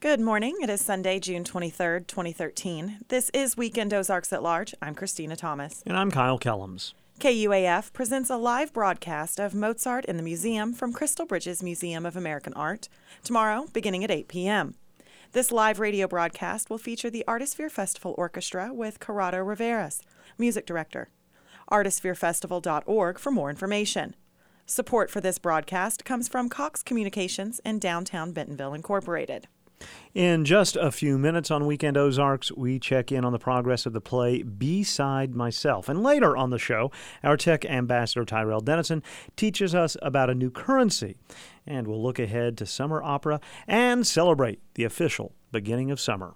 Good morning. It is Sunday, June 23rd, 2013. This is Weekend Ozarks at Large. I'm Christina Thomas. And I'm Kyle Kellums. KUAF presents a live broadcast of Mozart in the Museum from Crystal Bridges Museum of American Art tomorrow, beginning at 8 p.m. This live radio broadcast will feature the Artisphere Festival Orchestra with Corrado Riveras, music director. Artispherefestival.org for more information. Support for this broadcast comes from Cox Communications and Downtown Bentonville Incorporated. In just a few minutes on Weekend Ozarks, we check in on the progress of the play Beside Myself. And later on the show, our tech ambassador Tyrell Dennison teaches us about a new currency. And we'll look ahead to summer opera and celebrate the official beginning of summer.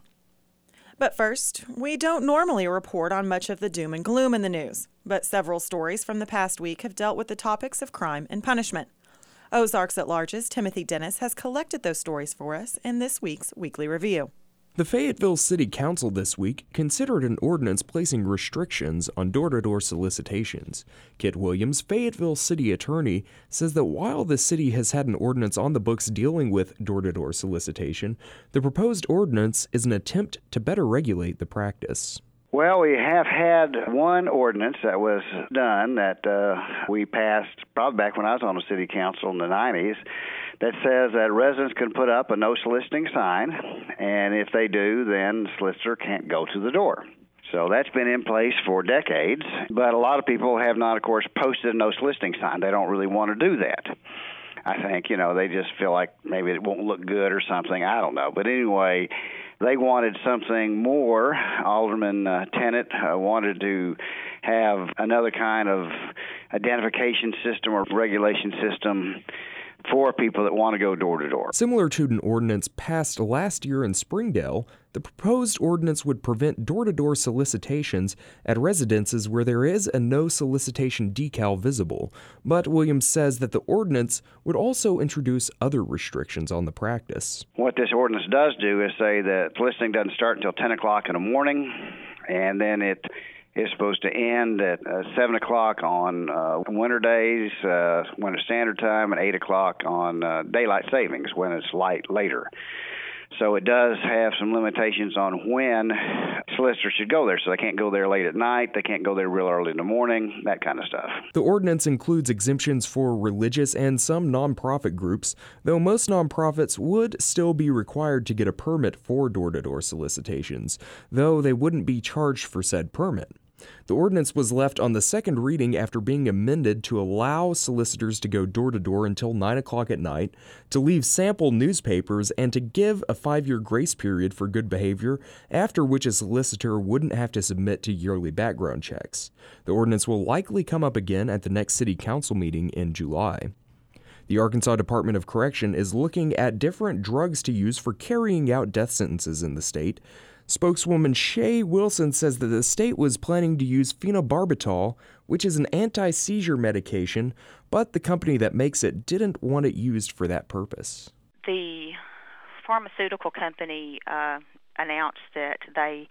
But first, we don't normally report on much of the doom and gloom in the news, but several stories from the past week have dealt with the topics of crime and punishment. Ozarks at Large's Timothy Dennis has collected those stories for us in this week's Weekly Review. The Fayetteville City Council this week considered an ordinance placing restrictions on door-to-door solicitations. Kit Williams, Fayetteville City Attorney, says that while the city has had an ordinance on the books dealing with door-to-door solicitation, the proposed ordinance is an attempt to better regulate the practice. Well, we have had one ordinance that was done that we passed probably back when I was on the city council in the 90s that says that residents can put up a no soliciting sign, and if they do, then the solicitor can't go to the door. So that's been in place for decades, but a lot of people have not, of course, posted a no soliciting sign. They don't really want to do that. I think, they just feel like maybe it won't look good or something. I don't know. But anyway, they wanted something more. Alderman Tennant wanted to have another kind of identification system or regulation system for people that want to go door to door. Similar to an ordinance passed last year in Springdale, the proposed ordinance would prevent door-to-door solicitations at residences where there is a no solicitation decal visible. But Williams says that the ordinance would also introduce other restrictions on the practice. What this ordinance does do is say that soliciting doesn't start until 10 o'clock in the morning, and then it is supposed to end at 7 o'clock on winter days, winter standard time, and 8 o'clock on daylight savings when it's light later. So it does have some limitations on when solicitors should go there. So they can't go there late at night, they can't go there real early in the morning, that kind of stuff. The ordinance includes exemptions for religious and some nonprofit groups, though most nonprofits would still be required to get a permit for door-to-door solicitations, though they wouldn't be charged for said permit. The ordinance was left on the second reading after being amended to allow solicitors to go door-to-door until 9 o'clock at night, to leave sample newspapers, and to give a 5-year grace period for good behavior, after which a solicitor wouldn't have to submit to yearly background checks. The ordinance will likely come up again at the next city council meeting in July. The Arkansas Department of Correction is looking at different drugs to use for carrying out death sentences in the state. Spokeswoman Shay Wilson says that the state was planning to use phenobarbital, which is an anti-seizure medication, but the company that makes it didn't want it used for that purpose. The pharmaceutical company announced that they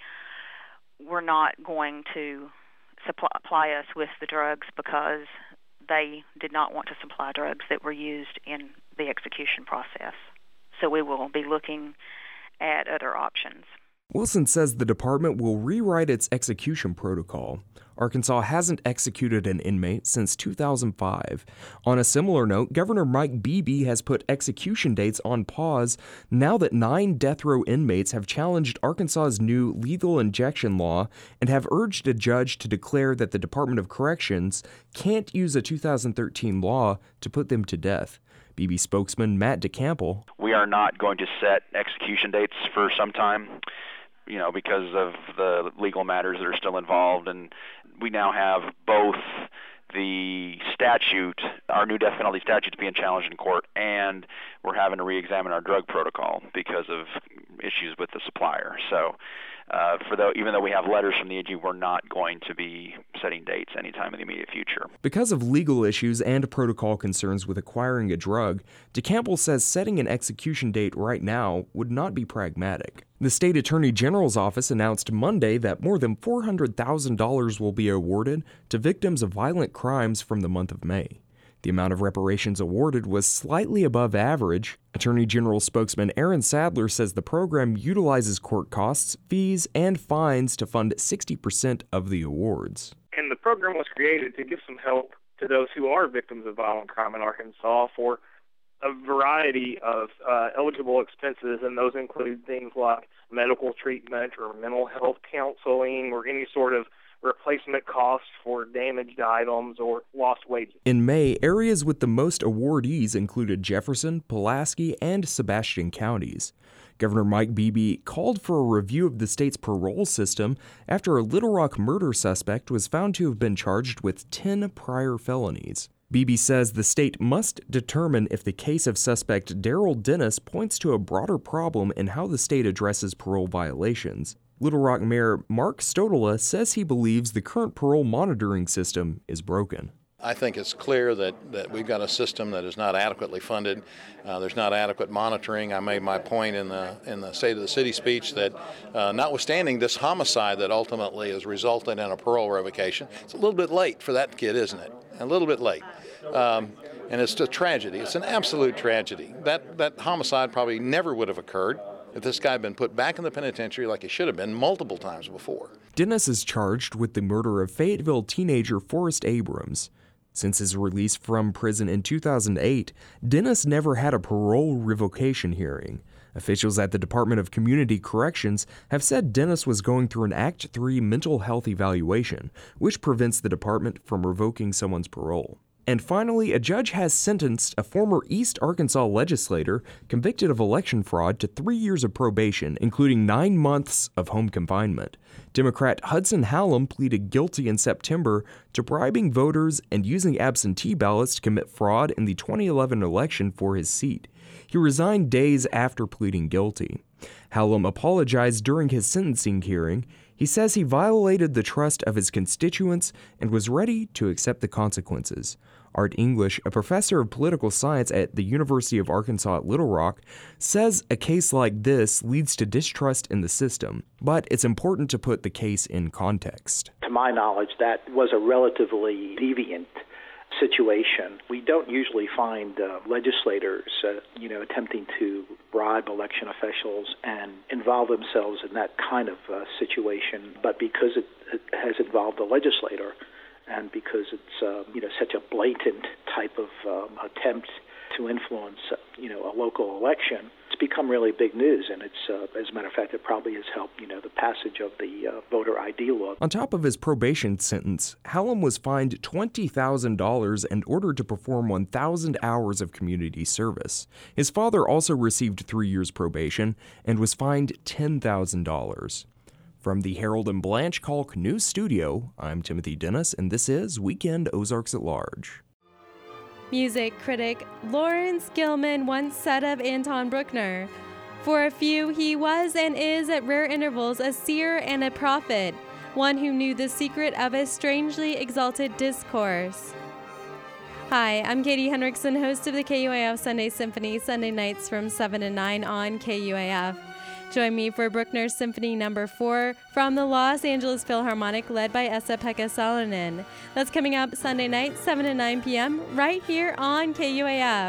were not going to supply us with the drugs because they did not want to supply drugs that were used in the execution process. So we will be looking at other options. Wilson says the department will rewrite its execution protocol. Arkansas hasn't executed an inmate since 2005. On a similar note, Governor Mike Beebe has put execution dates on pause now that 9 death row inmates have challenged Arkansas's new lethal injection law and have urged a judge to declare that the Department of Corrections can't use a 2013 law to put them to death. Beebe spokesman Matt DeCample. We are not going to set execution dates for some time, because of the legal matters that are still involved. And we now have both the statute, our new death penalty statute, being challenged in court, and we're having to re-examine our drug protocol because of issues with the supplier. So even though we have letters from the AG, we're not going to be setting dates anytime in the immediate future. Because of legal issues and protocol concerns with acquiring a drug, DeCample says setting an execution date right now would not be pragmatic. The state attorney general's office announced Monday that more than $400,000 will be awarded to victims of violent crimes from the month of May. The amount of reparations awarded was slightly above average. Attorney General spokesman Aaron Sadler says the program utilizes court costs, fees, and fines to fund 60% of the awards. And the program was created to give some help to those who are victims of violent crime in Arkansas for a variety of eligible expenses, and those include things like medical treatment or mental health counseling or any sort of replacement costs for damaged items or lost wages. In May, areas with the most awardees included Jefferson, Pulaski, and Sebastian counties. Governor Mike Beebe called for a review of the state's parole system after a Little Rock murder suspect was found to have been charged with 10 prior felonies. Beebe says the state must determine if the case of suspect Daryl Dennis points to a broader problem in how the state addresses parole violations. Little Rock Mayor Mark Stodola says he believes the current parole monitoring system is broken. I think it's clear that we've got a system that is not adequately funded. There's not adequate monitoring. I made my point in the State of the City speech that notwithstanding this homicide that ultimately has resulted in a parole revocation, it's a little bit late for that kid, isn't it? A little bit late. And it's a tragedy. It's an absolute tragedy. That homicide probably never would have occurred if this guy had been put back in the penitentiary like he should have been multiple times before. Dennis is charged with the murder of Fayetteville teenager Forrest Abrams. Since his release from prison in 2008, Dennis never had a parole revocation hearing. Officials at the Department of Community Corrections have said Dennis was going through an Act 3 mental health evaluation, which prevents the department from revoking someone's parole. And finally, a judge has sentenced a former East Arkansas legislator convicted of election fraud to 3 years of probation, including 9 months of home confinement. Democrat Hudson Hallam pleaded guilty in September to bribing voters and using absentee ballots to commit fraud in the 2011 election for his seat. He resigned days after pleading guilty. Hallam apologized during his sentencing hearing. He says he violated the trust of his constituents and was ready to accept the consequences. Art English, a professor of political science at the University of Arkansas at Little Rock, says a case like this leads to distrust in the system, but it's important to put the case in context. To my knowledge, that was a relatively deviant situation. We don't usually find legislators, attempting to bribe election officials and involve themselves in that kind of situation. But because it has involved a legislator, and because it's such a blatant type of attempt to influence a local election, it's become really big news. And it's as a matter of fact, it probably has helped the passage of the voter ID law. On top of his probation sentence, Hallam was fined $20,000 and ordered to perform 1,000 hours of community service. His father also received 3 years probation and was fined $10,000. From the Harold and Blanche Kalk News Studio, I'm Timothy Dennis, and this is Weekend Ozarks at Large. Music critic Lawrence Gilman once said of Anton Bruckner, "For a few, he was and is at rare intervals a seer and a prophet, one who knew the secret of a strangely exalted discourse." Hi, I'm Katie Henriksen, host of the KUAF Sunday Symphony, Sunday nights from 7 to 9 on KUAF. Join me for Bruckner's Symphony No. 4 from the Los Angeles Philharmonic, led by Esa-Pekka Salonen. That's coming up Sunday night, 7 to 9 p.m., right here on KUAF.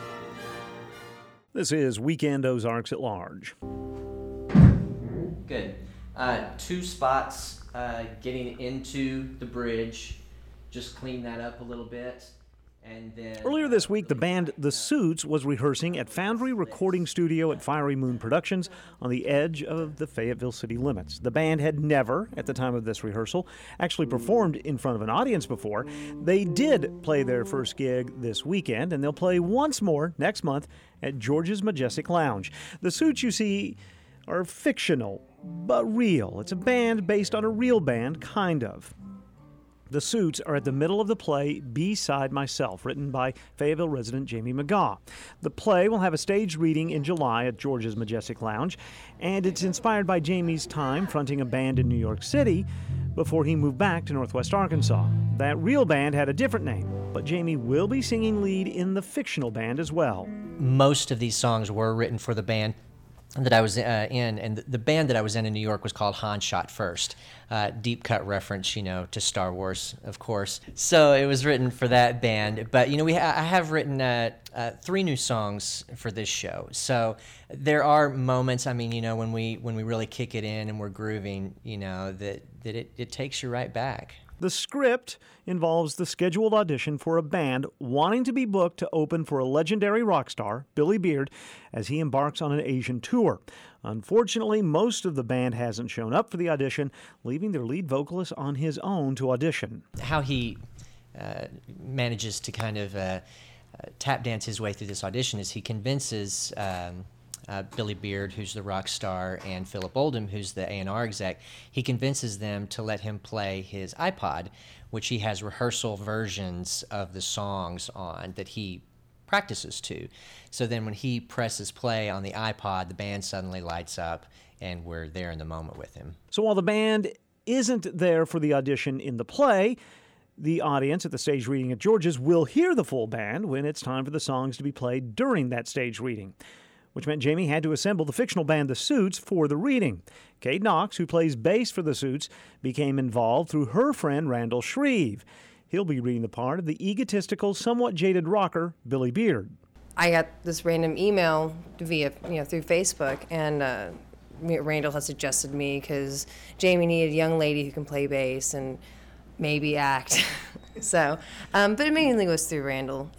This is Weekend Ozarks at Large. Good. 2 spots getting into the bridge. Just clean that up a little bit. And then, earlier this week, the band The Suits was rehearsing at Foundry Recording Studio at Fiery Moon Productions on the edge of the Fayetteville city limits. The band had never, at the time of this rehearsal, actually performed in front of an audience before. They did play their first gig this weekend, and they'll play once more next month at George's Majestic Lounge. The Suits, you see, are fictional, but real. It's a band based on a real band, kind of. The Suits are at the middle of the play Beside Myself, written by Fayetteville resident Jamie McGaw. The play will have a staged reading in July at George's Majestic Lounge, and it's inspired by Jamie's time fronting a band in New York City before he moved back to Northwest Arkansas. That real band had a different name, but Jamie will be singing lead in the fictional band as well. Most of these songs were written for the band. that I was in, and the band that I was in New York was called Han Shot First. Deep cut reference, to Star Wars, of course. So it was written for that band. But I have written 3 new songs for this show. So there are moments. I mean, when we really kick it in and we're grooving, that it takes you right back. The script involves the scheduled audition for a band wanting to be booked to open for a legendary rock star, Billy Beard, as he embarks on an Asian tour. Unfortunately, most of the band hasn't shown up for the audition, leaving their lead vocalist on his own to audition. How he manages to kind of tap dance his way through this audition is he convinces Billy Beard, who's the rock star, and Philip Oldham, who's the A&R exec, he convinces them to let him play his iPod, which he has rehearsal versions of the songs on that he practices to. So then when he presses play on the iPod, the band suddenly lights up, and we're there in the moment with him. So while the band isn't there for the audition in the play, the audience at the stage reading at George's will hear the full band when it's time for the songs to be played during that stage reading, which meant Jamie had to assemble the fictional band The Suits for the reading. Kate Knox, who plays bass for The Suits, became involved through her friend Randall Shreve. He'll be reading the part of the egotistical, somewhat jaded rocker, Billy Beard. I got this random email via, through Facebook, and Randall had suggested me because Jamie needed a young lady who can play bass and maybe act. So, but it mainly was through Randall,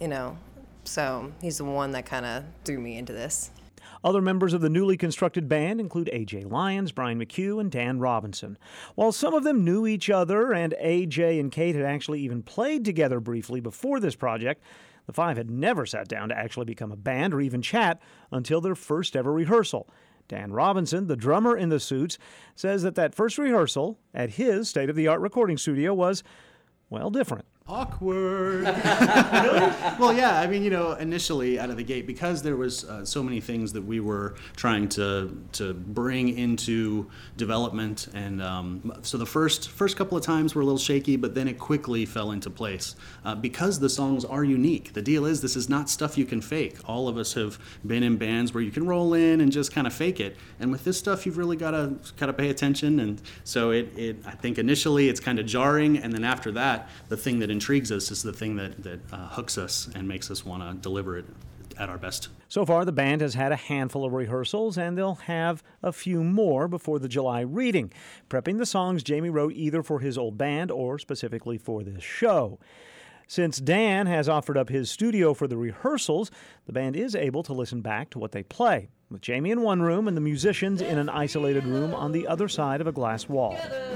So he's the one that kind of threw me into this. Other members of the newly constructed band include A.J. Lyons, Brian McHugh, and Dan Robinson. While some of them knew each other, and A.J. and Kate had actually even played together briefly before this project, the 5 had never sat down to actually become a band or even chat until their first ever rehearsal. Dan Robinson, the drummer in The Suits, says that first rehearsal at his state-of-the-art recording studio was, well, different. Awkward. Really? Well, yeah. I mean, initially out of the gate, because there was so many things that we were trying to bring into development, and so the first couple of times were a little shaky, but then it quickly fell into place because the songs are unique. The deal is, this is not stuff you can fake. All of us have been in bands where you can roll in and just kind of fake it, and with this stuff, you've really got to pay attention. And so I think initially it's kind of jarring, and then after that, the thing that intrigues us is the thing that hooks us and makes us want to deliver it at our best. So far, the band has had a handful of rehearsals, and they'll have a few more before the July reading, prepping the songs Jamie wrote either for his old band or specifically for this show. Since Dan has offered up his studio for the rehearsals, the band is able to listen back to what they play, with Jamie in one room and the musicians in an isolated room on the other side of a glass wall.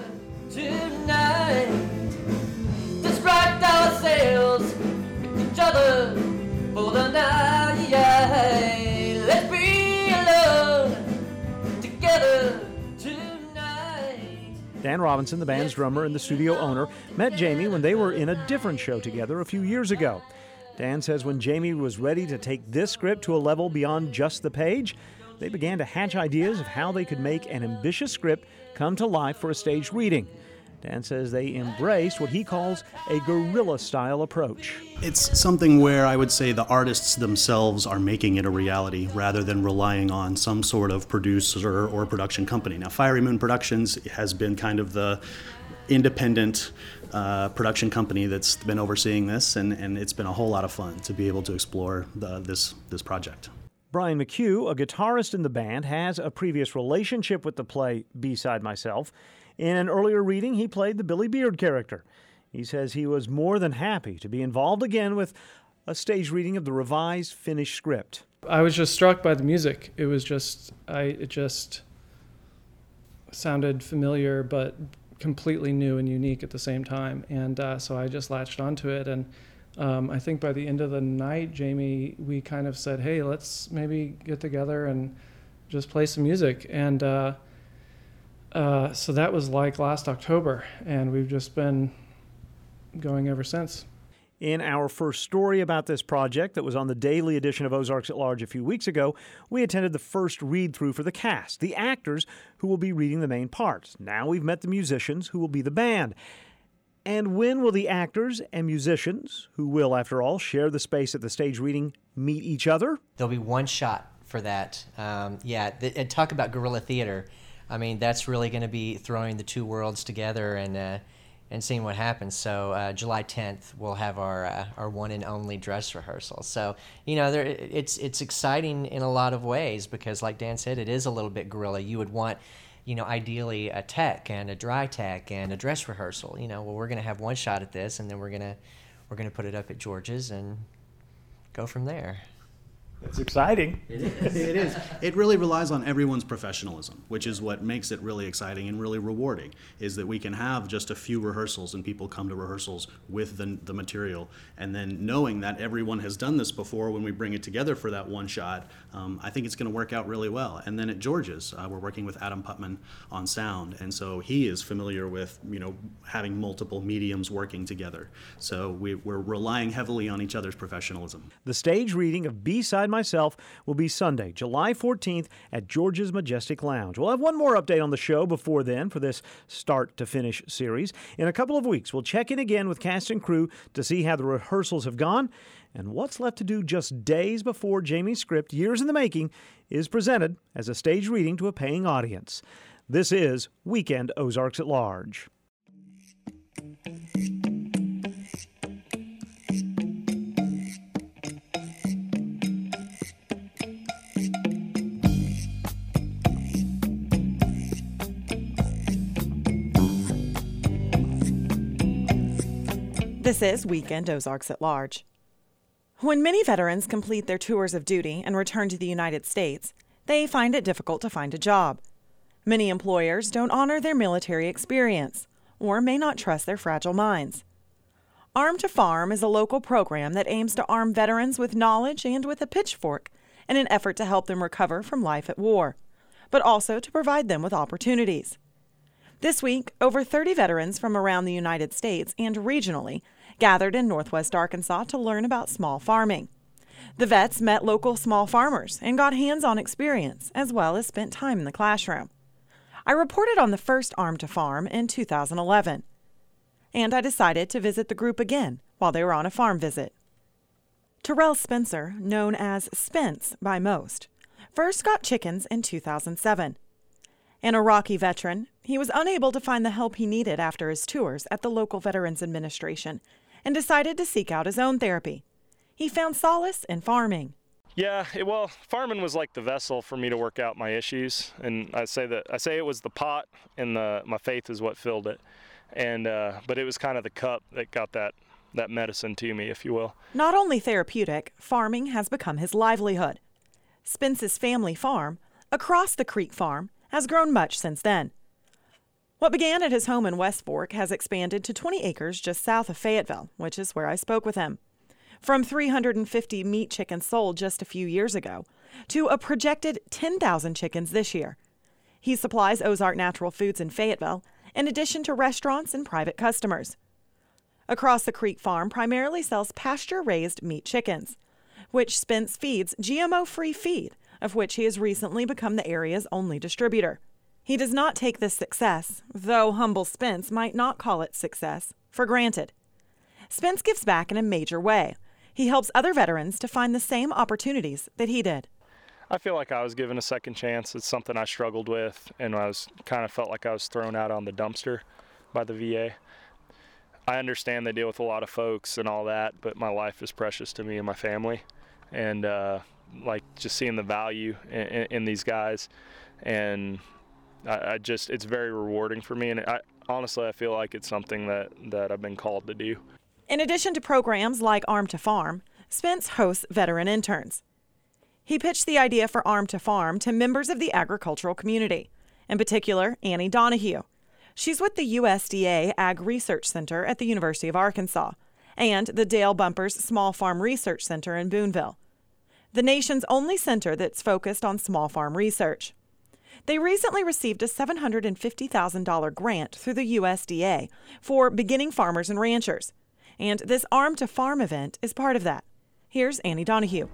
Tonight, distract ourselves, each other for the night. Let's be alone together tonight. Dan Robinson, the band's drummer and the studio owner, met Jamie when they were in a different show together a few years ago. Dan says when Jamie was ready to take this script to a level beyond just the page, they began to hatch ideas of how they could make an ambitious script come to life for a staged reading. Dan says they embraced what he calls a guerrilla-style approach. It's something where I would say the artists themselves are making it a reality rather than relying on some sort of producer or production company. Now, Fiery Moon Productions has been kind of the independent production company that's been overseeing this, and it's been a whole lot of fun to be able to explore this project. Brian McHugh, a guitarist in the band, has a previous relationship with the play B-Side Myself. In an earlier reading, he played the Billy Beard character. He says he was more than happy to be involved again with a stage reading of the revised, finished script. I was just struck by the music. It just sounded familiar, but completely new and unique at the same time. And so I just latched onto it. And I think by the end of the night, Jamie, we kind of said, hey, let's maybe get together and just play some music. And so that was like last October, and we've just been going ever since. In our first story about this project that was on the daily edition of Ozarks at Large a few weeks ago, we attended the first read-through for the cast, the actors who will be reading the main parts. Now we've met the musicians who will be the band. And when will the actors and musicians, who will, after all, share the space at the stage reading, meet each other? There'll be one shot for that. And talk about guerrilla theater. I mean, that's really going to be throwing the two worlds together and seeing what happens. So July 10th, we'll have our one and only dress rehearsal. So, it's exciting in a lot of ways because, like Dan said, it is a little bit guerrilla. You would want, ideally a tech and a dry tech and a dress rehearsal. We're going to have one shot at this, and then we're going to put it up at George's and go from there. It's exciting. It is. It really relies on everyone's professionalism, which is what makes it really exciting and really rewarding, is that we can have just a few rehearsals and people come to rehearsals with the material. And then knowing that everyone has done this before, when we bring it together for that one shot, I think it's going to work out really well. And then at George's, we're working with Adam Putman on sound. And so he is familiar with, having multiple mediums working together. So we're relying heavily on each other's professionalism. The stage reading of B-Side Myself will be Sunday, July 14th at George's Majestic Lounge. We'll have one more update on the show before then for this start-to-finish series. In a couple of weeks, we'll check in again with cast and crew to see how the rehearsals have gone and what's left to do just days before Jamie's script, Years in the Making, is presented as a stage reading to a paying audience. This is Weekend Ozarks at Large. This is Weekend Ozarks at Large. When many veterans complete their tours of duty and return to the United States, they find it difficult to find a job. Many employers don't honor their military experience or may not trust their fragile minds. Arm to Farm is a local program that aims to arm veterans with knowledge and with a pitchfork in an effort to help them recover from life at war, but also to provide them with opportunities. This week, over 30 veterans from around the United States and regionally gathered in Northwest Arkansas to learn about small farming. The vets met local small farmers and got hands-on experience, as well as spent time in the classroom. I reported on the first Arm to Farm in 2011, and I decided to visit the group again while they were on a farm visit. Terrell Spencer, known as Spence by most, first got chickens in 2007. An Iraqi veteran, he was unable to find the help he needed after his tours at the local Veterans Administration and decided to seek out his own therapy. He found solace in farming. Yeah, farming was like the vessel for me to work out my issues, and I say it was the pot, and my faith is what filled it, and but it was kind of the cup that got that medicine to me, if you will. Not only therapeutic, farming has become his livelihood. Spence's family farm, Across the Creek Farm, has grown much since then. What began at his home in West Fork has expanded to 20 acres just south of Fayetteville, which is where I spoke with him. From 350 meat chickens sold just a few years ago to a projected 10,000 chickens this year. He supplies Ozark Natural Foods in Fayetteville, in addition to restaurants and private customers. Across the Creek Farm primarily sells pasture-raised meat chickens, which Spence feeds GMO-free feed, of which he has recently become the area's only distributor. He does not take this success, though humble Spence might not call it success, for granted. Spence gives back in a major way. He helps other veterans to find the same opportunities that he did. I feel like I was given a second chance. It's something I struggled with, and I kind of felt like I was thrown out on the dumpster by the VA. I understand they deal with a lot of folks and all that, but my life is precious to me and my family, and just seeing the value in these guys, and it's very rewarding for me, and honestly I feel like it's something that I've been called to do. In addition to programs like Arm to Farm, Spence hosts veteran interns. He pitched the idea for Arm to Farm to members of the agricultural community, in particular Annie Donahue. She's with the USDA Ag Research Center at the University of Arkansas and the Dale Bumpers Small Farm Research Center in Boonville, the nation's only center that's focused on small farm research. They recently received a $750,000 grant through the USDA for beginning farmers and ranchers, and this Arm to Farm event is part of that. Here's Annie Donahue.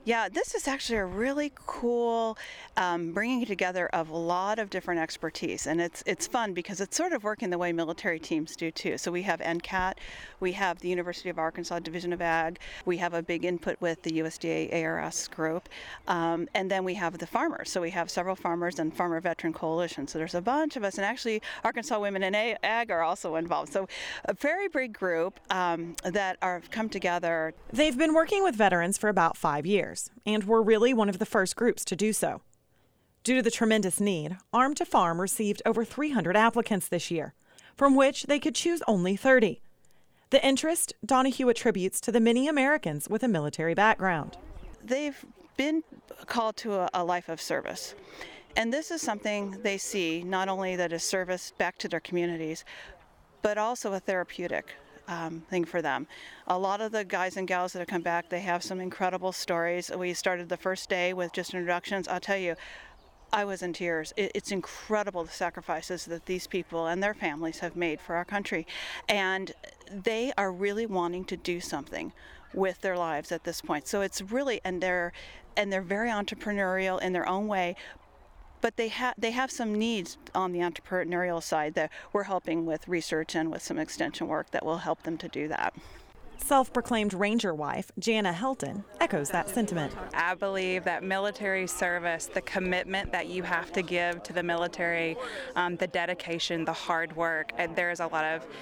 Yeah, this is actually a really cool bringing together of a lot of different expertise, and it's fun because it's sort of working the way military teams do too. So we have NCAT, we have the University of Arkansas Division of Ag, we have a big input with the USDA ARS group, and then we have the farmers. So we have several farmers and Farmer Veteran Coalition. So there's a bunch of us, and actually Arkansas Women in Ag are also involved. So a very big group that are come together. They've been working with veterans for about 5 years. And were really one of the first groups to do so. Due to the tremendous need, Arm to Farm received over 300 applicants this year, from which they could choose only 30. The interest Donahue attributes to the many Americans with a military background. They've been called to a life of service. And this is something they see not only that is service back to their communities, but also a therapeutic thing for them. A lot of the guys and gals that have come back, they have some incredible stories. We started the first day with just introductions. I'll tell you, I was in tears. It's incredible the sacrifices that these people and their families have made for our country. And they are really wanting to do something with their lives at this point. So it's really, and they're very entrepreneurial in their own way. But they have some needs on the entrepreneurial side that we're helping with research and with some extension work that will help them to do that. Self-proclaimed Ranger wife Jana Helton echoes that sentiment. I believe that military service, the commitment that you have to give to the military, the dedication, the hard work, and there's a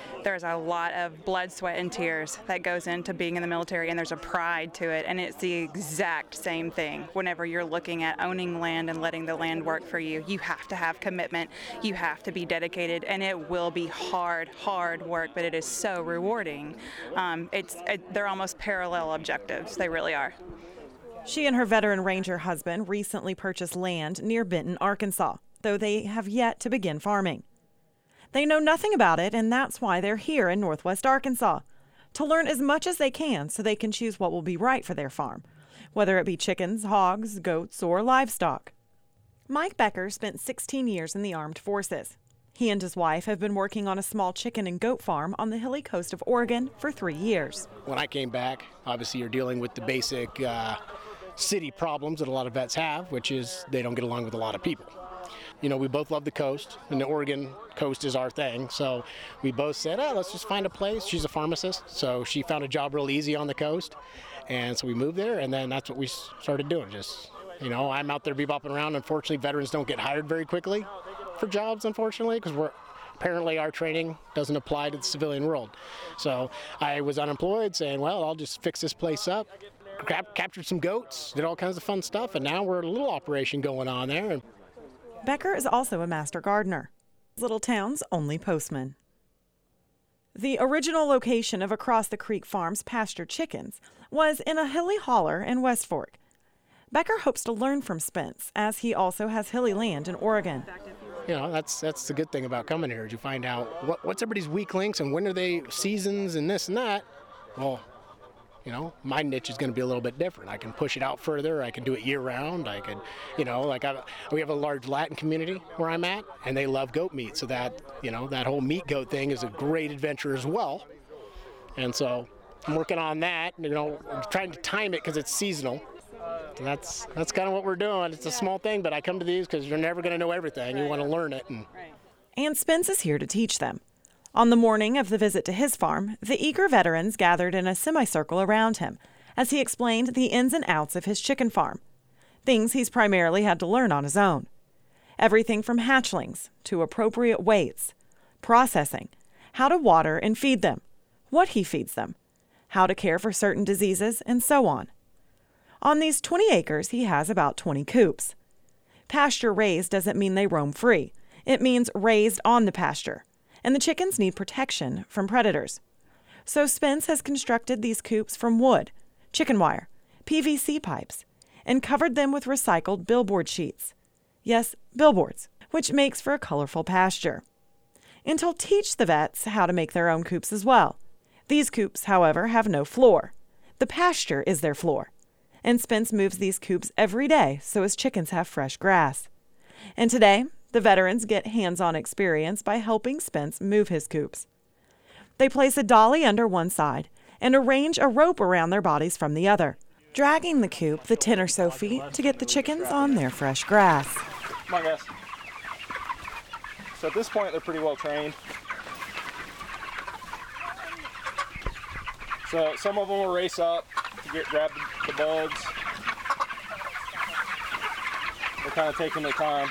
lot of blood, sweat, and tears that goes into being in the military, and there's a pride to it, and it's the exact same thing. Whenever you're looking at owning land and letting the land work for you, you have to have commitment, you have to be dedicated, and it will be hard work, but it is so rewarding. They're almost parallel objectives. They really are. She and her veteran Ranger husband recently purchased land near Benton, Arkansas, though they have yet to begin farming. They know nothing about it, and that's why they're here in Northwest Arkansas, to learn as much as they can so they can choose what will be right for their farm, whether it be chickens, hogs, goats, or livestock. Mike Becker spent 16 years in the armed forces. He and his wife have been working on a small chicken and goat farm on the hilly coast of Oregon for 3 years. When I came back, obviously you're dealing with the basic city problems that a lot of vets have, which is they don't get along with a lot of people. You know, we both love the coast, and the Oregon coast is our thing, so we both said, let's just find a place. She's a pharmacist, so she found a job real easy on the coast, and so we moved there, and then that's what we started doing. Just, you know, I'm out there bebopping around. Unfortunately, veterans don't get hired very quickly for jobs, unfortunately, because apparently our training doesn't apply to the civilian world. So I was unemployed, saying, well, I'll just fix this place up, captured some goats, did all kinds of fun stuff, and now we're a little operation going on there. Becker is also a master gardener, Little Town's only postman. The original location of Across the Creek Farm's pastured chickens was in a hilly holler in West Fork. Becker hopes to learn from Spence, as he also has hilly land in Oregon. You know, that's the good thing about coming here, is you find out what's everybody's weak links and when are they seasons and this and that. Well, you know, my niche is going to be a little bit different. I can push it out further. I can do it year round. I could, you know, we have a large Latin community where I'm at, and they love goat meat. So that, you know, that whole meat goat thing is a great adventure as well. And so I'm working on that, you know, trying to time it because it's seasonal. And that's kind of what we're doing. It's a small thing, but I come to these because you're never going to know everything. You want to learn it. And Spence is here to teach them. On the morning of the visit to his farm, the eager veterans gathered in a semicircle around him as he explained the ins and outs of his chicken farm, things he's primarily had to learn on his own. Everything from hatchlings to appropriate weights, processing, how to water and feed them, what he feeds them, how to care for certain diseases, and so on. On these 20 acres, he has about 20 coops. Pasture raised doesn't mean they roam free. It means raised on the pasture, and the chickens need protection from predators. So Spence has constructed these coops from wood, chicken wire, PVC pipes, and covered them with recycled billboard sheets. Yes, billboards, which makes for a colorful pasture. And he'll teach the vets how to make their own coops as well. These coops, however, have no floor. The pasture is their floor. And Spence moves these coops every day so his chickens have fresh grass. And today, the veterans get hands-on experience by helping Spence move his coops. They place a dolly under one side and arrange a rope around their bodies from the other. dragging the coop the 10 or so feet to get the chickens on their fresh grass. Come on, guys. So at this point, they're pretty well trained. So some of them will race up to grab the bugs. They're kind of taking their time.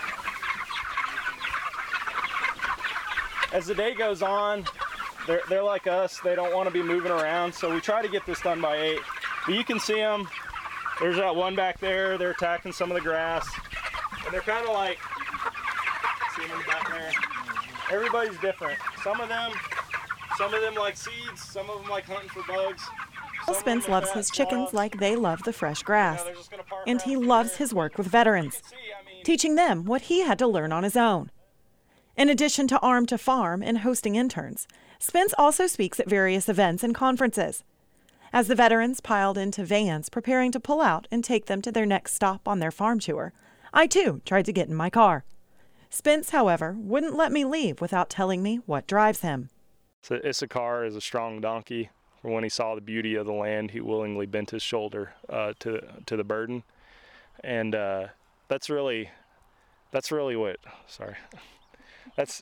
As the day goes on, they're like us. They don't want to be moving around, so we try to get this done by 8. But you can see them. There's that one back there. They're attacking some of the grass. And they're kind of like, see them in the back there? Everybody's different. Some of them like seeds. Some of them like hunting for bugs. Spence loves his chickens like they love the fresh grass. And he loves his work with veterans, teaching them what he had to learn on his own. In addition to Arm to Farm and hosting interns, Spence also speaks at various events and conferences. As the veterans piled into vans preparing to pull out and take them to their next stop on their farm tour, I too tried to get in my car. Spence, however, wouldn't let me leave without telling me what drives him. So Issachar is a strong donkey. When he saw the beauty of the land, he willingly bent his shoulder to the burden, and that's really what. Sorry, that's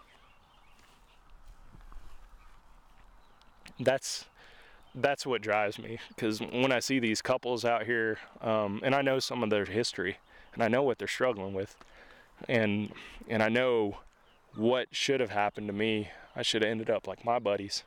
what drives me. Because when I see these couples out here, and I know some of their history, and I know what they're struggling with, and I know what should have happened to me. I should have ended up like my buddies.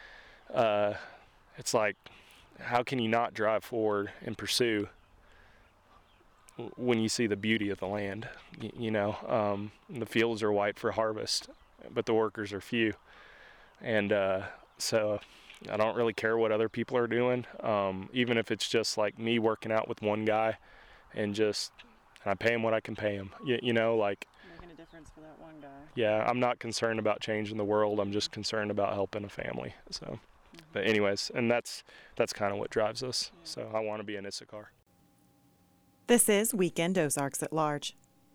It's like, how can you not drive forward and pursue when you see the beauty of the land? The fields are white for harvest, but the workers are few. And so I don't really care what other people are doing, even if it's just like me working out with one guy and I pay him what I can pay him, making a difference for that one guy. Yeah, I'm not concerned about changing the world. I'm just concerned about helping a family. So, but anyways, and that's kind of what drives us. So I want to be an Issachar. This is Weekend Ozarks at Large.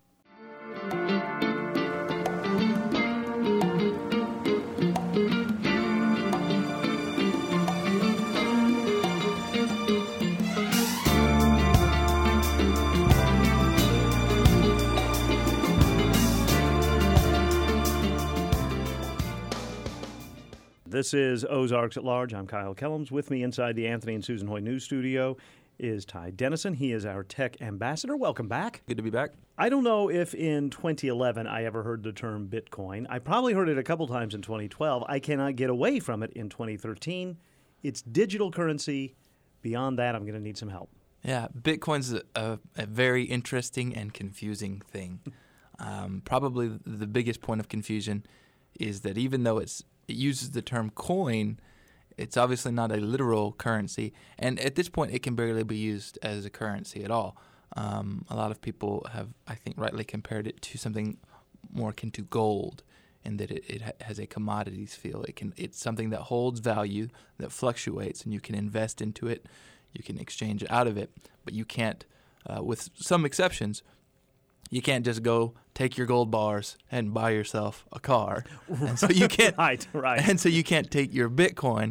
This is Ozarks at Large. I'm Kyle Kellums. With me inside the Anthony and Susan Hoy News Studio is Ty Dennison. He is our tech ambassador. Welcome back. Good to be back. I don't know if in 2011 I ever heard the term Bitcoin. I probably heard it a couple times in 2012. I cannot get away from it in 2013. It's digital currency. Beyond that, I'm going to need some help. Yeah, Bitcoin's a very interesting and confusing thing. Probably the biggest point of confusion is that even though it uses the term coin, it's obviously not a literal currency. And at this point, it can barely be used as a currency at all. A lot of people have, I think, rightly compared it to something more akin to gold, in that it has a commodities feel. It's something that holds value, that fluctuates, and you can invest into it. You can exchange out of it. But you can't, with some exceptions, you can't just go take your gold bars and buy yourself a car. And so you can't, right. And so you can't take your Bitcoin,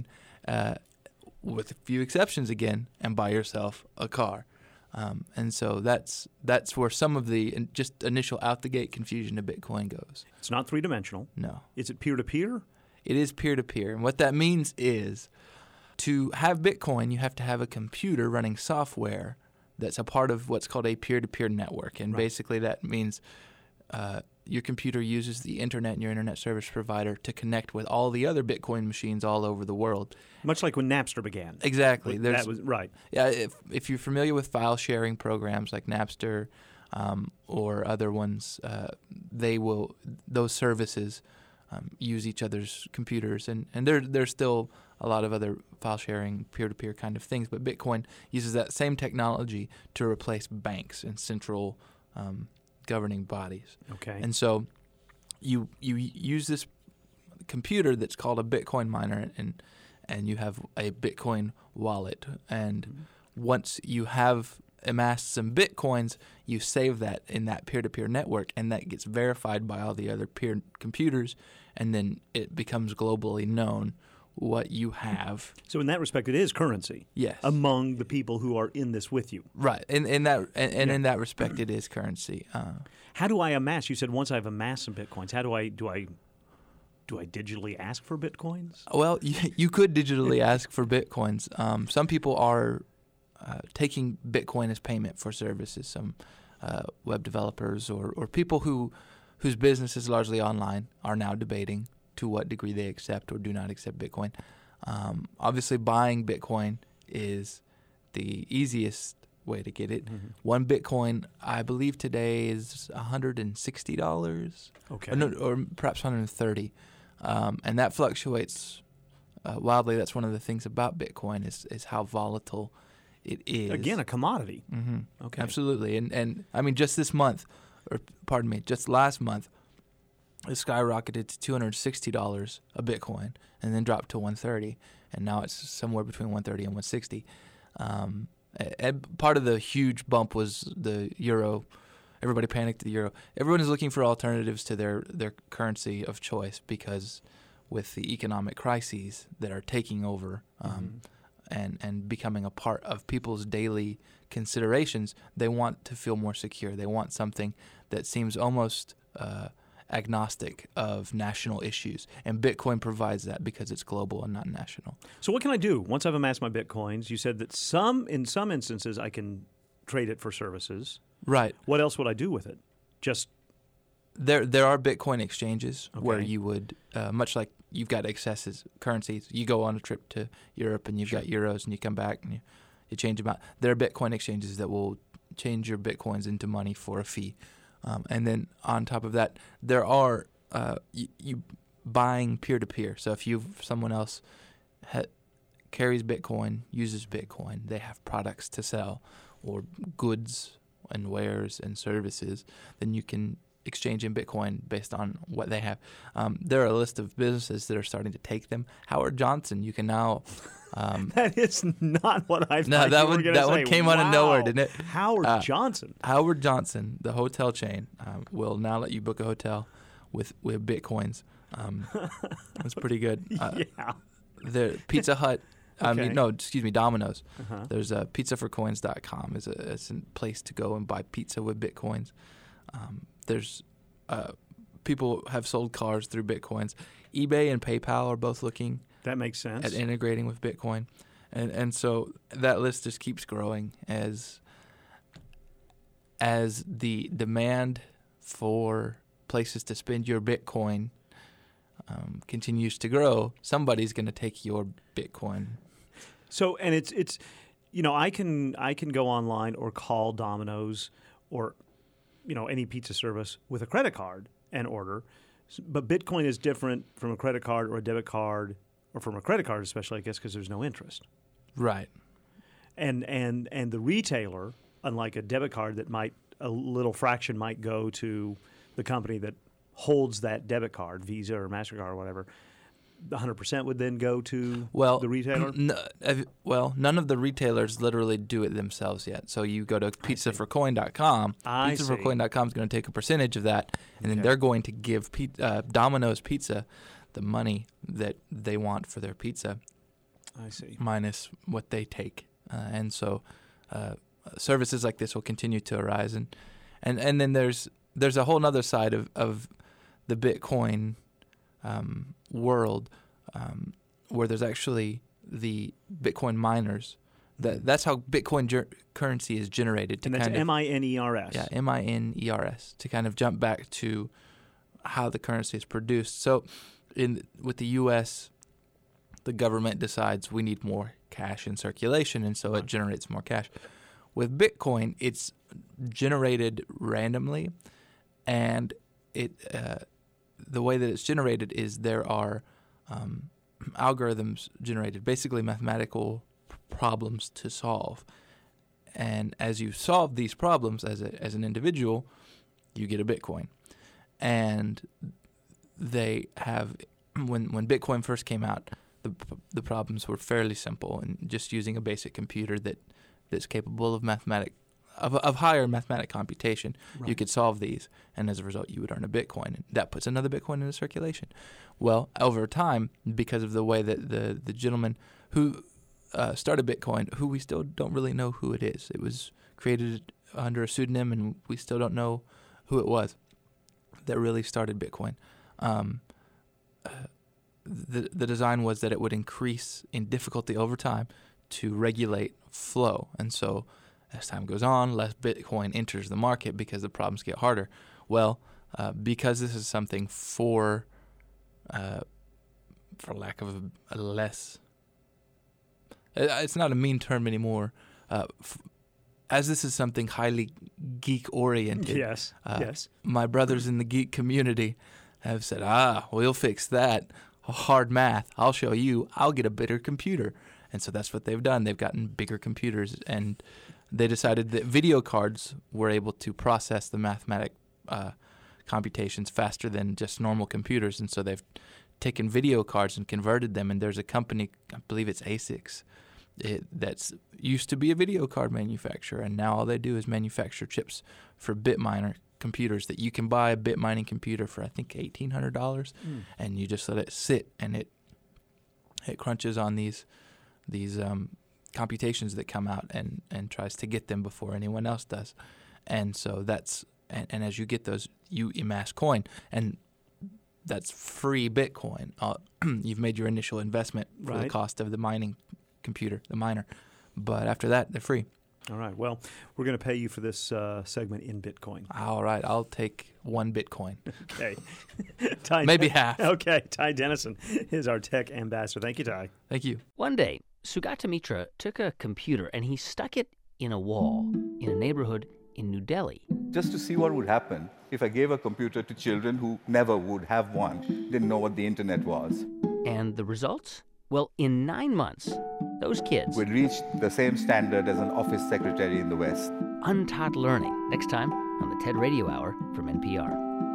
with a few exceptions again, and buy yourself a car. And so that's where some of the just initial out-the-gate confusion of Bitcoin goes. It's not three-dimensional. No. Is it peer-to-peer? It is peer-to-peer. And what that means is to have Bitcoin, you have to have a computer running software that's a part of what's called a peer-to-peer network. And basically that means your computer uses the internet and your internet service provider to connect with all the other Bitcoin machines all over the world. Much like when Napster began. Exactly. That was right. Yeah, if you're familiar with file sharing programs like Napster or other ones, those services use each other's computers, and there's still a lot of other file sharing peer-to-peer kind of things, but Bitcoin uses that same technology to replace banks and central governing bodies. Okay. And so you use this computer that's called a Bitcoin miner, and you have a Bitcoin wallet. And once you have amassed some Bitcoins, you save that in that peer-to-peer network, and that gets verified by all the other peer computers, and then it becomes globally known what you have. So in that respect, it is currency. Yes. Among the people who are in this with you. Right. In that respect, it is currency. How do I amass? You said once I've amassed some bitcoins, how do I digitally ask for bitcoins? Well, you could digitally ask for bitcoins. Some people are taking Bitcoin as payment for services. Some web developers or people whose business is largely online are now debating to what degree they accept or do not accept Bitcoin. Obviously, buying Bitcoin is the easiest way to get it. Mm-hmm. One Bitcoin, I believe today, is $160. Okay. Or perhaps $130. And that fluctuates wildly. That's one of the things about Bitcoin is how volatile it is. Again, a commodity. Mm-hmm. Okay. Absolutely. And I mean, just this month, or pardon me, just last month, it skyrocketed to $260 a Bitcoin and then dropped to $130. And now it's somewhere between $130 and $160. And part of the huge bump was the euro. Everybody panicked at the euro. Everyone is looking for alternatives to their currency of choice because with the economic crises that are taking over and becoming a part of people's daily considerations, they want to feel more secure. They want something that seems almost agnostic of national issues. And Bitcoin provides that because it's global and not national. So what can I do once I've amassed my bitcoins? You said that in some instances I can trade it for services. Right. What else would I do with it? Just there are Bitcoin exchanges where you would, much like you've got excess currencies, you go on a trip to Europe and you've got euros and you come back and you change them out. There are Bitcoin exchanges that will change your Bitcoins into money for a fee. And then on top of that, there are you buying peer-to-peer. So if someone else carries Bitcoin, uses Bitcoin, they have products to sell or goods and wares and services, then you can exchange in Bitcoin based on what they have. There are a list of businesses that are starting to take them. Howard Johnson, you can now... that is not what I thought no, that you were one, going to say. That one came out of nowhere, didn't it? Howard Johnson. Howard Johnson, the hotel chain, will now let you book a hotel with Bitcoins. That's pretty good. Yeah. The Pizza Hut... Domino's. Uh-huh. There's pizzaforcoins.com is a place to go and buy pizza with Bitcoins. There's people have sold cars through Bitcoins. eBay and PayPal are both looking that makes sense at integrating with Bitcoin, and so that list just keeps growing as the demand for places to spend your Bitcoin continues to grow. Somebody's going to take your Bitcoin. So, and it's I can go online or call Domino's or any pizza service with a credit card and order, but Bitcoin is different from a credit card or a debit card or from a credit card, especially I guess because there's no interest. Right. And the retailer, unlike a debit card that a little fraction might go to the company that holds that debit card, Visa or MasterCard or whatever, 100% would then go to the retailer? None of the retailers literally do it themselves yet. So you go to pizzaforcoin.com. Pizzaforcoin.com is going to take a percentage of that, and then they're going to give Domino's Pizza the money that they want for their pizza. I see. Minus what they take. And so services like this will continue to arise. And then there's a whole other side of the Bitcoin world where there's actually the Bitcoin miners. That's how Bitcoin currency is generated. And that's MINERS. Yeah, MINERS, to kind of jump back to how the currency is produced. So with the U.S., the government decides we need more cash in circulation, and so it generates more cash. With Bitcoin, it's generated randomly, and the way that it's generated is there are algorithms generated, basically mathematical problems to solve. And as you solve these problems as an individual, you get a Bitcoin. And they have, when Bitcoin first came out, the problems were fairly simple, and just using a basic computer that's capable of mathematical of higher mathematic computation, you could solve these, and as a result, you would earn a Bitcoin. And that puts another Bitcoin into circulation. Well, over time, because of the way that the gentleman who started Bitcoin, who we still don't really know who it is. It was created under a pseudonym, and we still don't know who it was that really started Bitcoin. The design was that it would increase in difficulty over time to regulate flow. And so as time goes on, less Bitcoin enters the market because the problems get harder. Well, because this is something for lack of a less... It's not a mean term anymore. As this is something highly geek-oriented, yes. My brothers in the geek community have said, we'll fix that. Hard math. I'll show you. I'll get a better computer. And so that's what they've done. They've gotten bigger computers, and they decided that video cards were able to process the mathematic computations faster than just normal computers. And so they've taken video cards and converted them. And there's a company, I believe it's ASICS, that's used to be a video card manufacturer, and now all they do is manufacture chips for Bitminer computers that you can buy a bit mining computer for, I think, $1,800, and you just let it sit, and it crunches on these computations that come out and tries to get them before anyone else does. And so and as you get those, you amass coin, and that's free Bitcoin. You've made your initial investment for the cost of the mining computer, the miner, but after that, they're free. All right. Well, we're going to pay you for this segment in Bitcoin. All right. I'll take 1 Bitcoin. Okay. Maybe half. Okay. Ty Dennison is our tech ambassador. Thank you, Ty. Thank you. One day, Sugata Mitra took a computer and he stuck it in a wall in a neighborhood in New Delhi. Just to see what would happen if I gave a computer to children who never would have one, didn't know what the internet was. And the results? Well, in 9 months, those kids would reach the same standard as an office secretary in the West. Untaught learning, next time on the TED Radio Hour from NPR.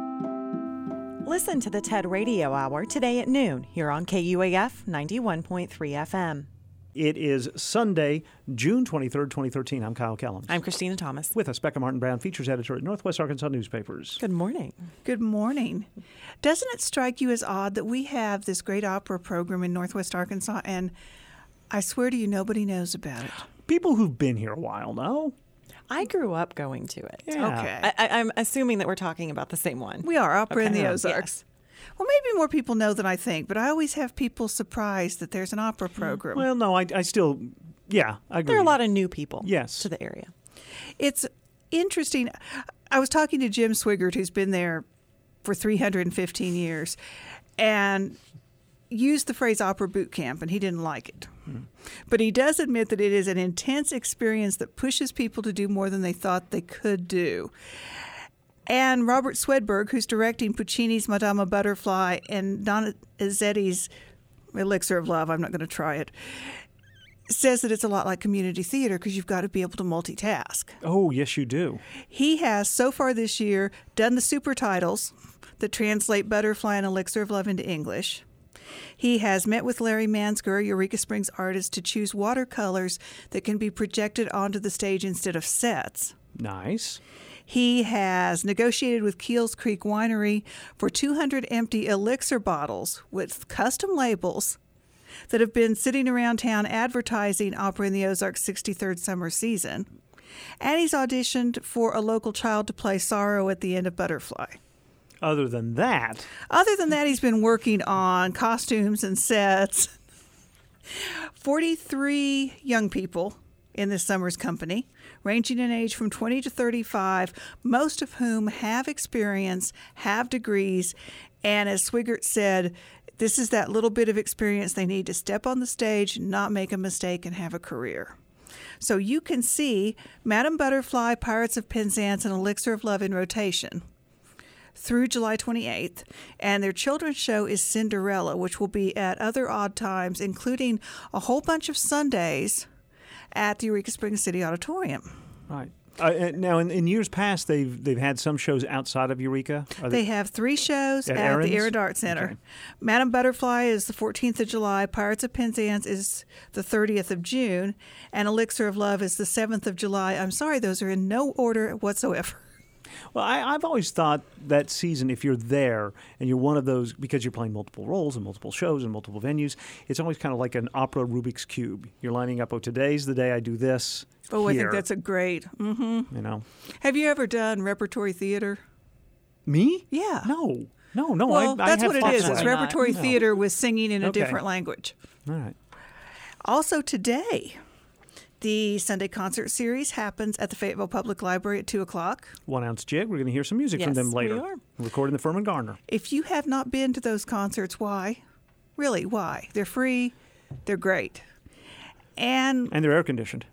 Listen to the TED Radio Hour today at noon here on KUAF 91.3 FM. It is Sunday, June 23rd, 2013. I'm Kyle Kellums. I'm Christina Thomas. With us, Becca Martin-Brown, features editor at Northwest Arkansas Newspapers. Good morning. Good morning. Doesn't it strike you as odd that we have this great opera program in Northwest Arkansas, and I swear to you, nobody knows about it? People who've been here a while know. I grew up going to it. Yeah. Okay. I'm assuming that we're talking about the same one. We are, Opera in the Ozarks. Yes. Well, maybe more people know than I think, but I always have people surprised that there's an opera program. Well, no, I still, I agree. There are a lot of new people to the area. It's interesting. I was talking to Jim Swigert, who's been there for 315 years, and used the phrase opera boot camp, and he didn't like it. But he does admit that it is an intense experience that pushes people to do more than they thought they could do. And Robert Swedberg, who's directing Puccini's Madama Butterfly and Donizetti's Elixir of Love, I'm not going to try it, says that it's a lot like community theater because you've got to be able to multitask. Oh, yes, you do. He has, so far this year, done the super titles that translate Butterfly and Elixir of Love into English. He has met with Larry Mansger, Eureka Springs artist, to choose watercolors that can be projected onto the stage instead of sets. Nice. He has negotiated with Keels Creek Winery for 200 empty Elixir bottles with custom labels that have been sitting around town advertising Opera in the Ozarks' 63rd summer season. And he's auditioned for a local child to play Sorrow at the end of Butterfly. Other than that, he's been working on costumes and sets. 43 young people in this summer's company, ranging in age from 20 to 35, most of whom have experience, have degrees, and as Swigert said, this is that little bit of experience they need to step on the stage, not make a mistake, and have a career. So you can see Madame Butterfly, Pirates of Penzance, and Elixir of Love in rotation through July 28th, and their children's show is Cinderella, which will be at other odd times, including a whole bunch of Sundays at the Eureka Springs City Auditorium. Right. Now, in years past, they've had some shows outside of Eureka. They have 3 shows at Aaron's? the Aaron Dart Center. Okay. Madam Butterfly is the 14th of July. Pirates of Penzance is the 30th of June. And Elixir of Love is the 7th of July. I'm sorry, those are in no order whatsoever. Well, I've always thought that season, if you're there and you're one of those, because you're playing multiple roles and multiple shows and multiple venues, it's always kind of like an opera Rubik's Cube. You're lining up, today's the day I do this. Oh, here. I think that's a great. Mm-hmm. You know. Have you ever done repertory theater? Me? Yeah. No. Well, that's what it is. It's repertory No. theater with singing in a Okay. different language. All right. Also today, the Sunday concert series happens at the Fayetteville Public Library at 2 o'clock. 1 Ounce Jig. We're going to hear some music from Yes, them later. we are. Recording the Furman Garner. If you have not been to those concerts, why? Really, why? They're free. They're great. And they're air conditioned.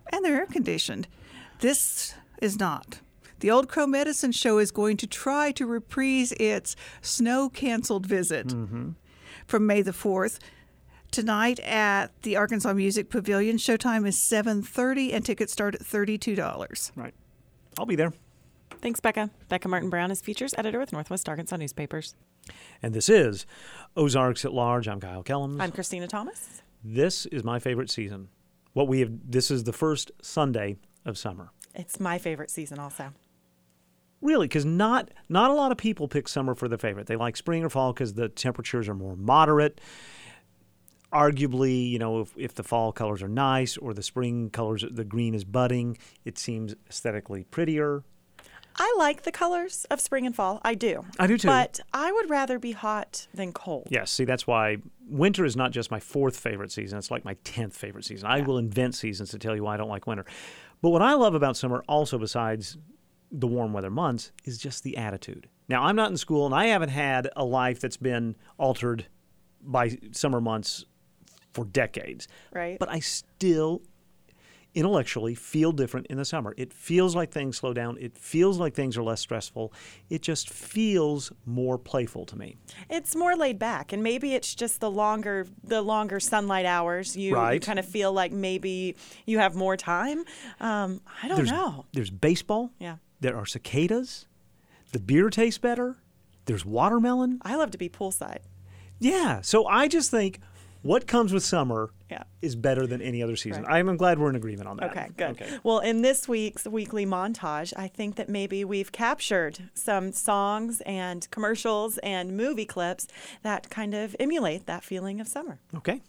This is not. The Old Crow Medicine Show is going to try to reprise its snow-canceled visit from May the 4th. Tonight at the Arkansas Music Pavilion, showtime is 7:30 and tickets start at $32. Right. I'll be there. Thanks, Becca. Becca Martin Brown is features editor with Northwest Arkansas Newspapers. And this is Ozarks at Large. I'm Kyle Kellums. I'm Christina Thomas. This is my favorite season. This is the first Sunday of summer. It's my favorite season also. Really, because not a lot of people pick summer for their favorite. They like spring or fall because the temperatures are more moderate. Arguably, if the fall colors are nice or the spring colors, the green is budding, it seems aesthetically prettier. I like the colors of spring and fall. I do. I do too. But I would rather be hot than cold. Yes, see, that's why winter is not just my 4th favorite season. It's like my 10th favorite season. I will invent seasons to tell you why I don't like winter. But what I love about summer also, besides the warm weather months, is just the attitude. Now, I'm not in school, and I haven't had a life that's been altered by summer months for decades. Right. But I still intellectually feel different in the summer. It feels like things slow down. It feels like things are less stressful. It just feels more playful to me. It's more laid back, and maybe it's just the longer sunlight hours. You kind of feel like maybe you have more time. I don't know. There's baseball. Yeah. There are cicadas. The beer tastes better. There's watermelon. I love to be poolside. Yeah. So I just think what comes with summer is better than any other season. Right. I'm glad we're in agreement on that. Okay, good. Okay. Well, in this week's weekly montage, I think that maybe we've captured some songs and commercials and movie clips that kind of emulate that feeling of summer. Okay.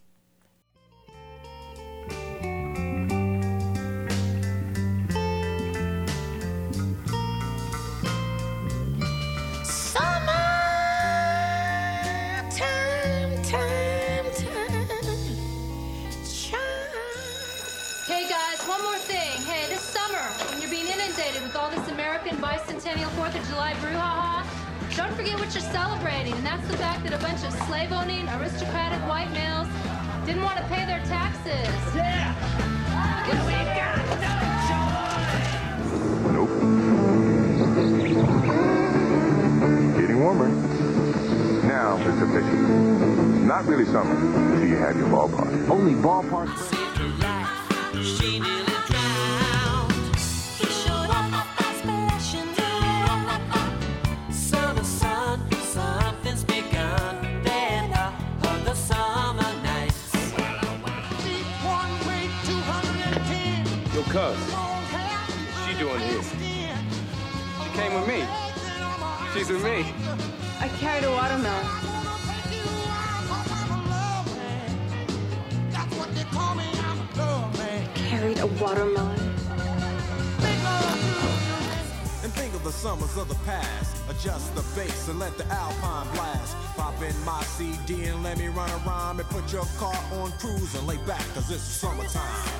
Hey guys, one more thing. Hey, this summer, when you're being inundated with all this American bicentennial 4th of July brouhaha, don't forget what you're celebrating, and that's the fact that a bunch of slave-owning, aristocratic white males didn't want to pay their taxes. Yeah! And we got no Nope. Getting warmer. Now it's official. Not really summer until you have your ballpark. Only ballpark. She nearly drowned. He showed up as splashing down. Summer sun, something's begun. Then on the summer nights. Deep one way 210. Yo, cuz, what's she doing here? She came with me. She's with me. I carried a watermelon. Carried a watermelon. And think of the summers of the past. Adjust the bass and let the Alpine blast. Pop in my CD and let me run a rhyme and put your car on cruise and lay back, cause it's summertime.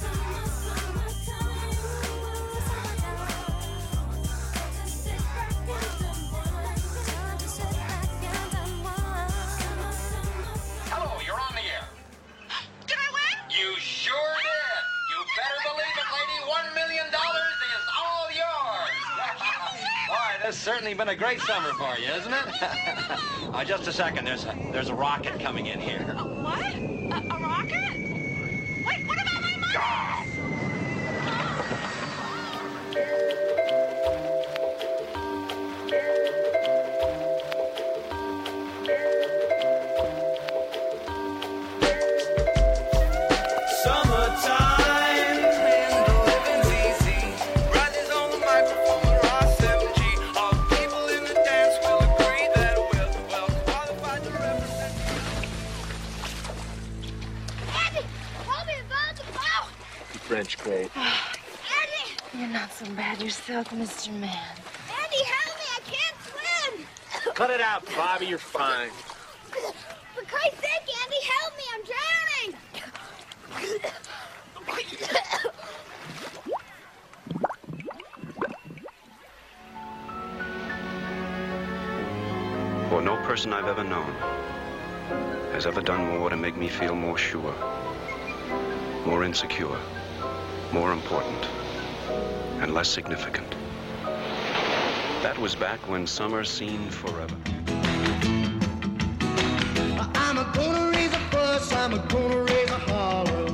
Hello, you're on the air. Did I win? You sure did. You better believe it, lady. $1 million is all yours. Boy, this has certainly been a great summer for you, isn't it? Just a second. There's a rocket coming in here. What? A rocket? Wait, what about my money? French great. You're not so bad yourself, Mr. Man. Andy, help me! I can't swim! Cut it out, Bobby. You're fine. For Christ's sake, Andy, help me! I'm drowning! For no person I've ever known has ever done more to make me feel more sure, more insecure, more important, and less significant. That was back when summer seemed forever. I'm a gonna raise a fuss, I'm a gonna raise a holler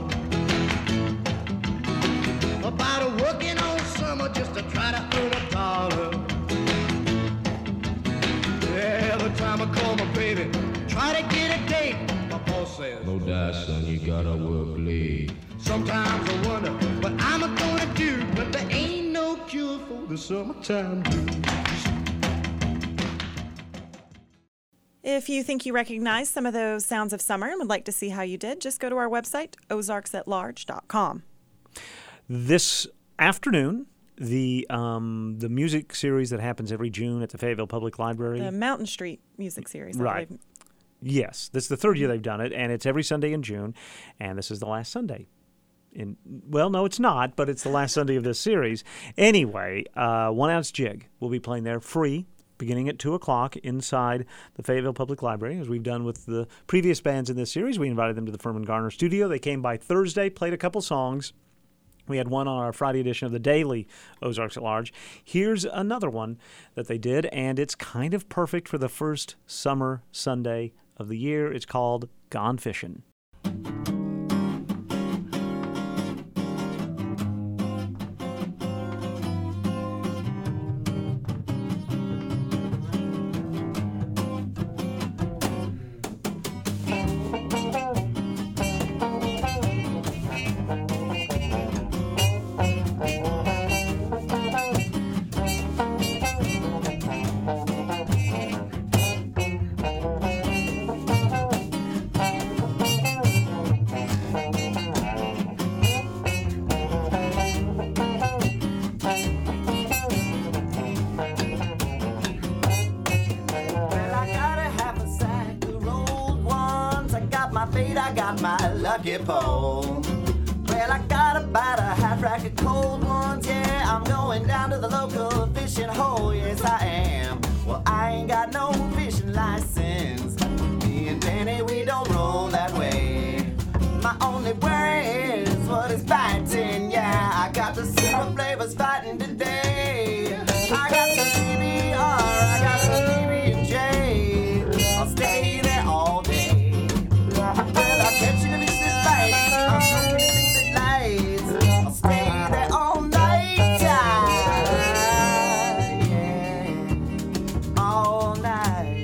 about a working all summer just to try to earn a dollar. Every time I call my baby, try to get a date, my boss says, no doubt, son, you gotta work late. Sometimes I wonder what I'm gonna do, but there ain't no cure for the summertime blues. If you think you recognize some of those sounds of summer and would like to see how you did, just go to our website, ozarksatlarge.com. This afternoon, the music series that happens every June at the Fayetteville Public Library. The Mountain Street music series. I Right. believe. Yes, this is the third year they've done it, and it's every Sunday in June, and this is the last Sunday. Well, no, it's not, but it's the last Sunday of this series. Anyway, 1 Ounce Jig will be playing there free, beginning at 2 o'clock inside the Fayetteville Public Library. As we've done with the previous bands in this series, we invited them to the Furman Garner studio. They came by Thursday, played a couple songs. We had one on our Friday edition of the daily Ozarks at Large. Here's another one that they did, and it's kind of perfect for the first summer Sunday of the year. It's called Gone Fishin'. I got my lucky pole. Well, I got about a half rack of cold ones, yeah. I'm going down to the local fishing hole, yes I am. Well, I ain't got no fishing license. Me and Danny, we don't roll that way. My only worry is what is biting, yeah. I got the super flavors fighting today. I got some PBR, I got some PB&J. I'll stay there all day. Well, I'll catch you in the light. I'm smoking the lights. I'll stay there all night time. Yeah, all night.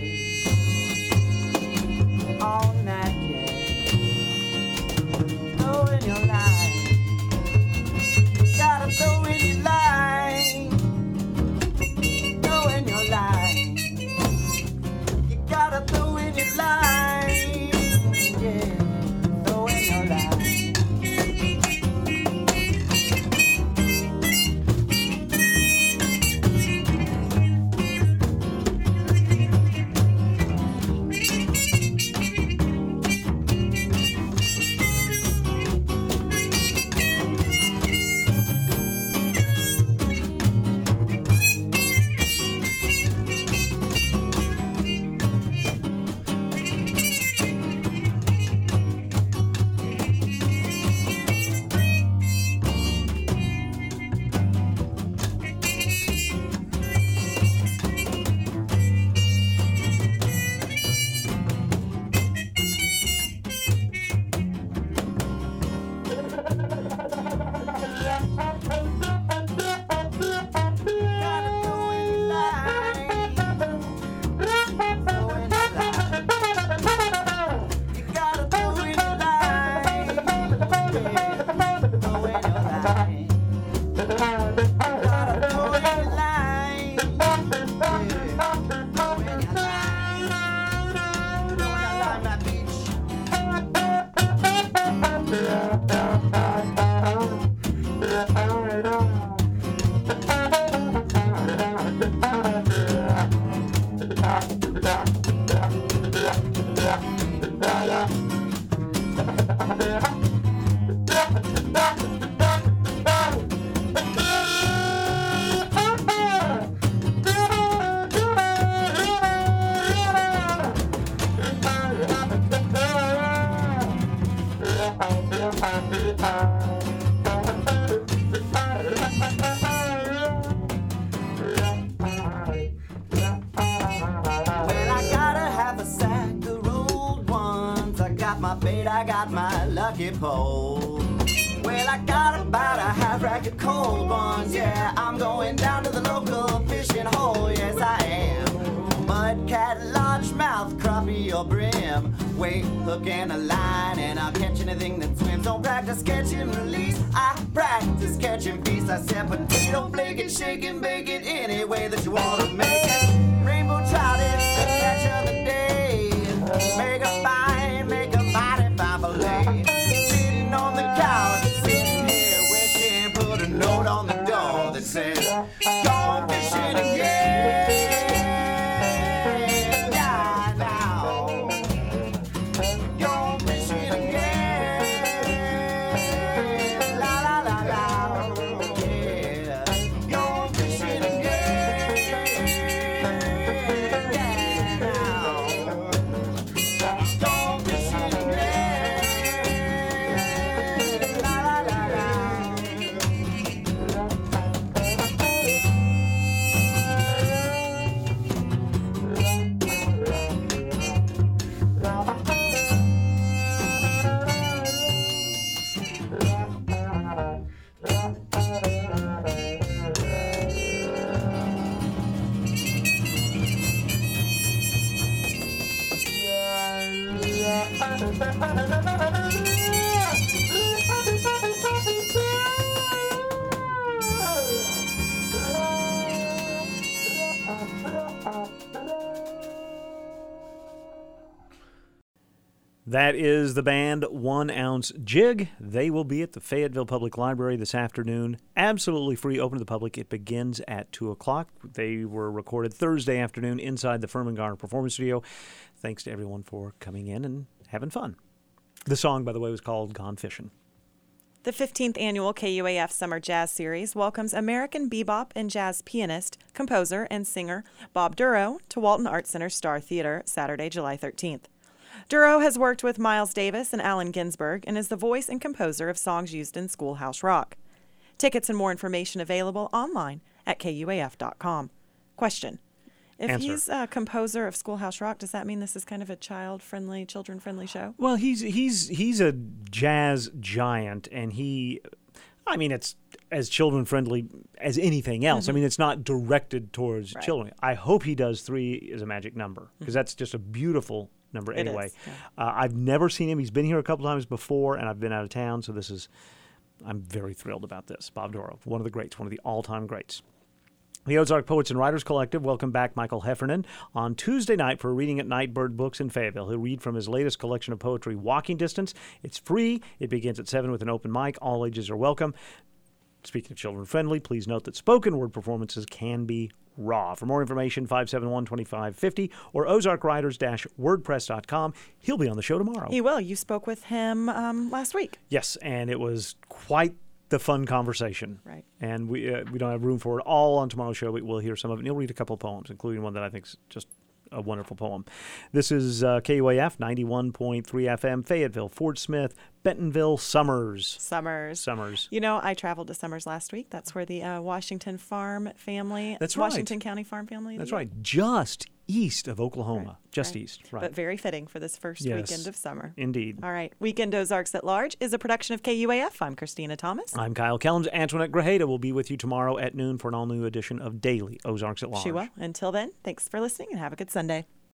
I got my lucky pole. Well, I got about a half rack of cold ones. Yeah, I'm going down to the local fishing hole. Yes, I am. Mudcat, largemouth, crappie, or brim. Wait, hook and a line, and I'll catch anything that swims. Don't practice catch and release. I practice catch and feast. I said potato, flake it, shake and bake it any way that you want to make it. Rainbow trout is the catch of the day. Make a fine, make a mighty fine fillet. Sitting on the couch, sitting here wishing, put a note on the door that says, go fishing again. Yeah, now. Go fishing again. La la la la. Yeah. Go fishing again. Yeah, now. Go fishing again. La la la la. That is the band 1 Ounce Jig. They will be at the Fayetteville Public Library this afternoon. Absolutely free, open to the public. It begins at 2 o'clock. They were recorded Thursday afternoon inside the Furman Garner Performance Studio. Thanks to everyone for coming in and having fun. The song, by the way, was called Gone Fishing. The 15th annual KUAF Summer Jazz Series welcomes American bebop and jazz pianist, composer, and singer Bob Dorough to Walton Arts Center Star Theater Saturday, July 13th. Dorough has worked with Miles Davis and Allen Ginsberg and is the voice and composer of songs used in Schoolhouse Rock. Tickets and more information available online at KUAF.com. Question. If Answer. he's a composer of Schoolhouse Rock, does that mean this is kind of a child-friendly, children-friendly show? Well, he's a jazz giant, and it's as children-friendly as anything else. Mm-hmm. I mean, it's not directed towards Right. children. I hope he does 3 is a magic number, because that's just a beautiful number It anyway. is, yeah. I've never seen him. He's been here a couple times before, and I've been out of town, so I'm very thrilled about this. Bob Dorough, one of the greats, one of the all-time greats. The Ozark Poets and Writers Collective welcomed back Michael Heffernan on Tuesday night for a reading at Nightbird Books in Fayetteville. He'll read from his latest collection of poetry, Walking Distance. It's free. It begins at 7 with an open mic. All ages are welcome. Speaking of children-friendly, please note that spoken word performances can be raw. For more information, 571-2550 or ozarkwriters-wordpress.com. He'll be on the show tomorrow. He will. You spoke with him last week. Yes, and it was quite the fun conversation. Right. And we don't have room for it all on tomorrow's show, but we'll hear some of it. And he'll read a couple of poems, including one that I think is just a wonderful poem. This is KUAF 91.3 FM, Fayetteville, Fort Smith, Bentonville, Summers. You know, I traveled to Summers last week. That's where the Washington Farm family, That's right. Washington County Farm family. That's right. Just east of Oklahoma. Right. East. Right. But very fitting for this first Yes, weekend of summer. Indeed. All right. Weekend Ozarks at Large is a production of KUAF. I'm Christina Thomas. I'm Kyle Kellums. Antoinette Grajeda will be with you tomorrow at noon for an all-new edition of Daily Ozarks at Large. She will. Until then, thanks for listening and have a good Sunday.